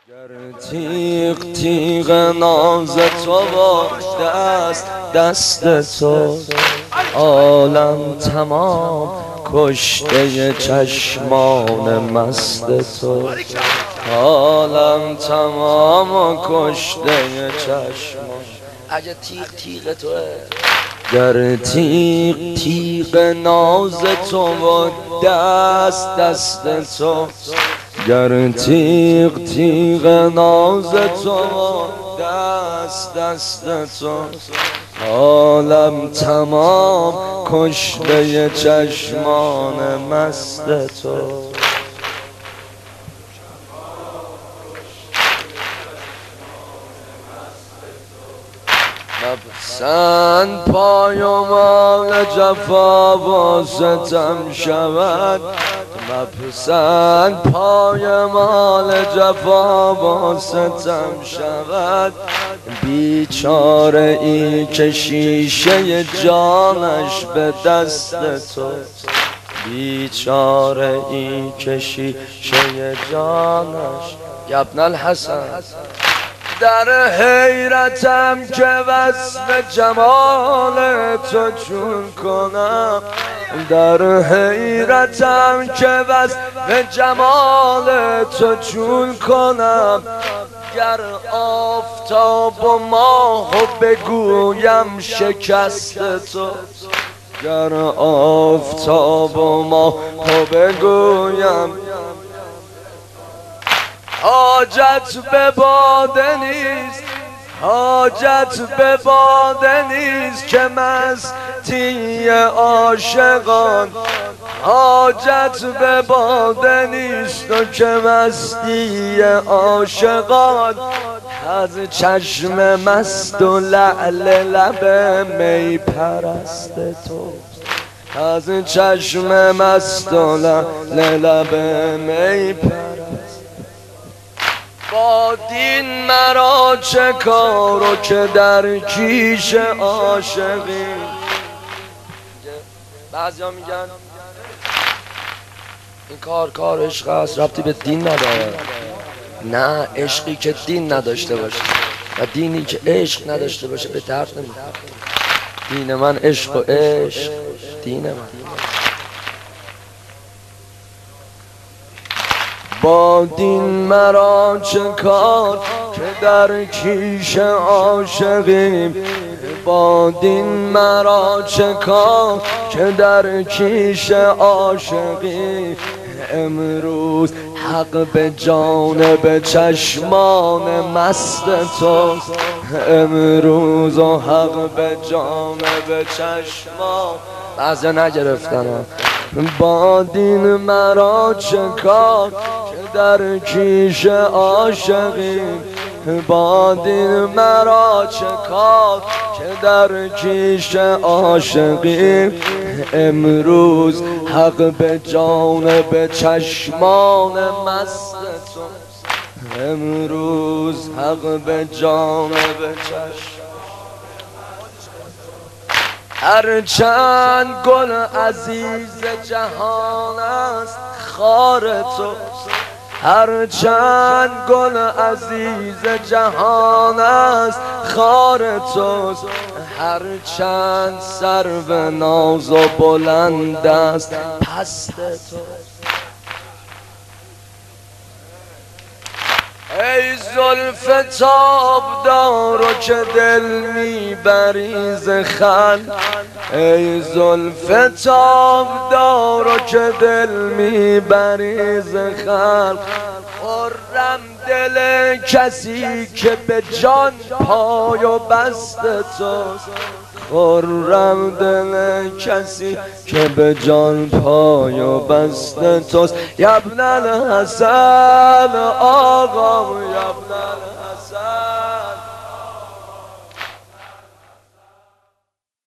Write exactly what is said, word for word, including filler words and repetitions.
گر تیغ تیغ ناز تو و دست دست تو، عالم تمام کشته چشمان مست تو، عالم تمام کشته چشمان. اگه تیغ تیغ توه، گر تیغ تیغ ناز تو و دست دست تو، گر تیغ تیغ ناز تو و دست دست تو، عالم تمام کشته چشمان مست تو. مپسند پای و مال جفا و ستم شود، مپسند پای مال جفا و ستم شود، بیچاره ای که شیشه جانش به دست تو، بیچاره ای که شیشه جانش. ابن الحسن در حیرتم که وصف جمال تو چون کنم، در حیرتم که وصف جمال تو چون کنم، گر آفتاب و ماه بگویم شکست تو، گر آفتاب و ماه بگویم. حاجت به باده نیست، حاجت به باده نیست که مستی عاشقان، حاجت به باده نیست و که مستی عاشقان، از چشم مست و لعل لب می پرست تو، از چشم مست و لعل لب می پرست. با دین مرا چه کارو که در کیش عاشقی. بعضیا میگن این کار کار عشق است، ربطی به دین نداره. نه، عشقی که دین نداشته باشه و دینی که عشق نداشته باشه به درد نمیخوره. دین من عشق و عشق دین من. با دین مرا چه کار که در کیش عاشقیم، با دین مرا چه کار که در کیش عاشقیم. امروز حق به جانب چشمان مست تو، امروز حق به جانب چشمان. بعضی نگرفتن. با دین مرا چه کار که در کیش عاشقیم، با دین مرا چه کار که در کیش عاشقیم. امروز حق به جانب چشمان مست تو، امروز حق به جانب چشمان. هرچند گل عزیز جهان است خار تو، هرچند گل عزیز جهان است خار توست، هرچند سرو ناز و بلند است پست تو. ای زلف تابدار و که دل میبری ز خلق، ای زلف تابدار و که دل میبری ز خلق، خرم دل کسی که به جان پای و بست توست، خرم دل کسی که به جان پای و بست توست. ابن الحسن آقا، ابن الحسن.